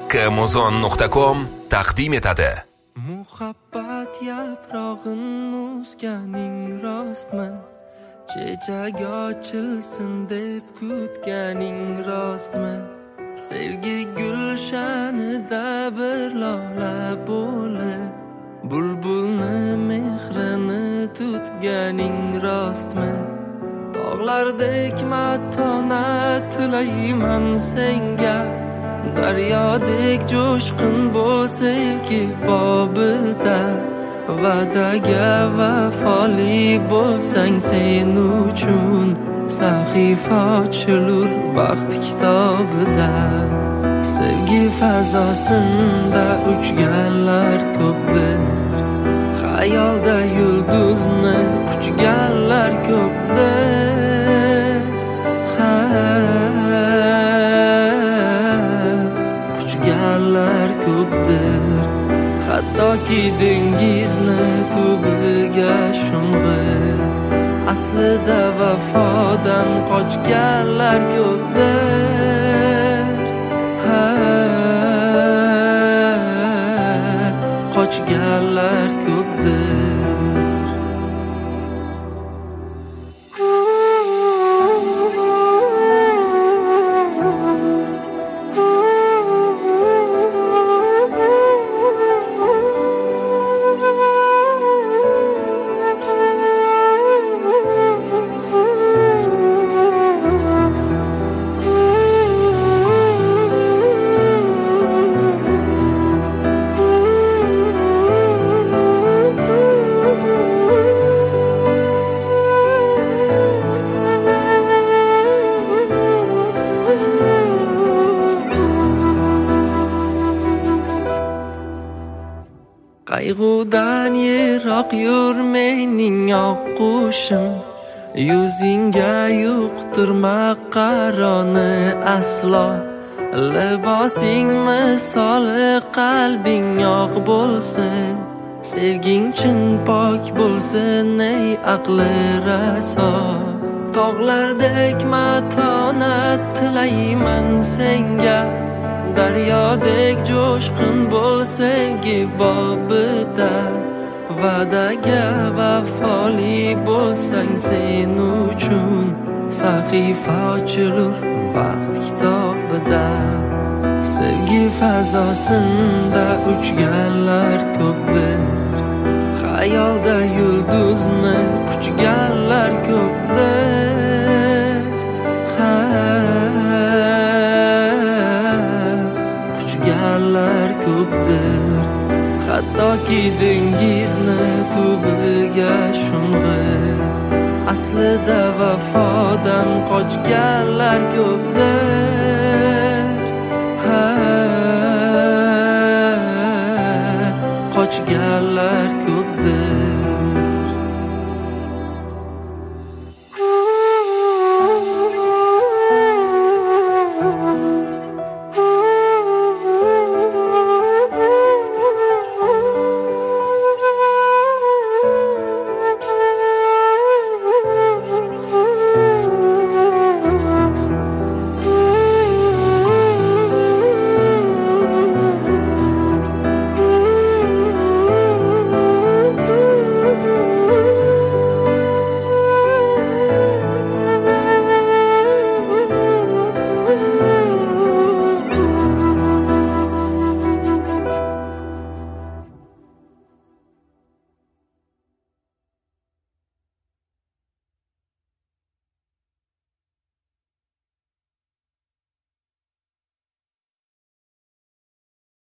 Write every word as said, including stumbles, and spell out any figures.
Kamuzon nuqta com taqdim etadi. Muhabbat yaprog'in uzganing rostmi? Chechak ochilsin deb kutganing rostmi? Sevgi gulshanida bir lola bo'lib bulbulni mehrini tutganing rostmi? Tog'lardek matonat tilayman senga, daryodek jo'shqin bo'l sevgi bobida. Va'daga vafoli bo'lsang sen uchun sahifa ochilur baxt kitobida. Sevgi fazosinda uchganlar ko'pdir, xayolda yulduzni quchganlar ko'pdir. Ha, quchganlar ko'pdir. Hattoki dengizni tubiga sho'ng'ib, aslida vafodan qochganlar ko'pdir. Ha, qochganlar ko'pdir. Qayg'udan yiroq yur mening oqqushim, yuzingga yuqtirma qaroni aslo. Libosing misoli qalbing oq bo'lsin, sevging chin pok bo'lsin ey aqli raso. Tog'lardek matonat tilayman senga, daryodek jo'shqin bo'l sevgi bobida. Va'daga vafoli bo'lsang sen uchun sahifa ochilur baxt kitobida. Sevgi fazosinda uchganlar ko'pdir, xayolda yulduzni quchganlar ko'pdir. Ha, quchganlar ko'pdir. Hattoki dengizni tubiga sho'ng'ib, aslida vafodan qochganlar ko'pdir. Ha, qochganlar ko'pdir.